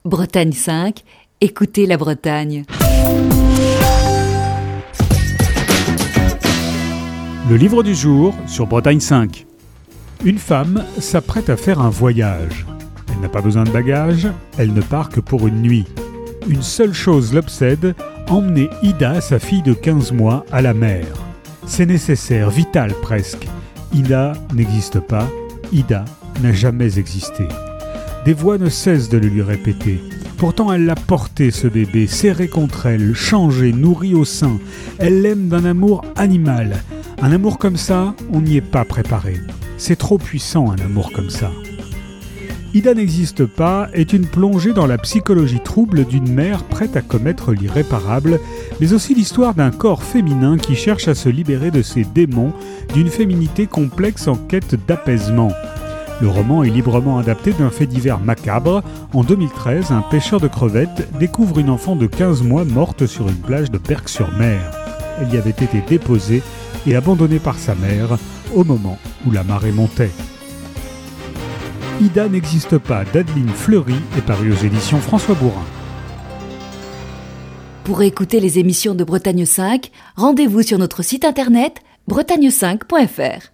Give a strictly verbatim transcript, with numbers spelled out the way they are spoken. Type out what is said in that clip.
Bretagne cinq, écoutez la Bretagne. Le livre du jour sur Bretagne cinq. Une femme s'apprête à faire un voyage. Elle n'a pas besoin de bagages, elle ne part que pour une nuit. Une seule chose l'obsède, emmener Ida, sa fille de quinze mois, à la mer. C'est nécessaire, vital presque. Ida n'existe pas, Ida n'a jamais existé. Des voix ne cessent de le lui répéter. Pourtant elle l'a porté, ce bébé, serré contre elle, changé, nourri au sein. Elle l'aime d'un amour animal. Un amour comme ça, on n'y est pas préparé. C'est trop puissant, un amour comme ça. Ida n'existe pas est une plongée dans la psychologie trouble d'une mère prête à commettre l'irréparable, mais aussi l'histoire d'un corps féminin qui cherche à se libérer de ses démons, d'une féminité complexe en quête d'apaisement. Le roman est librement adapté d'un fait divers macabre. En deux mille treize, un pêcheur de crevettes découvre une enfant de quinze mois morte sur une plage de Berck-sur-Mer. Elle y avait été déposée et abandonnée par sa mère au moment où la marée montait. Ida n'existe pas d'Adeline Fleury est paru aux éditions François Bourrin. Pour écouter les émissions de Bretagne cinq, rendez-vous sur notre site internet bretagne cinq point f r.